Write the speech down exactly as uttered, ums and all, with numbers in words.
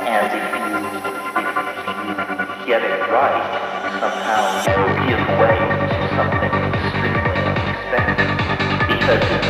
And if you, if you get it right, somehow you will give way to something extremely unexpected. Because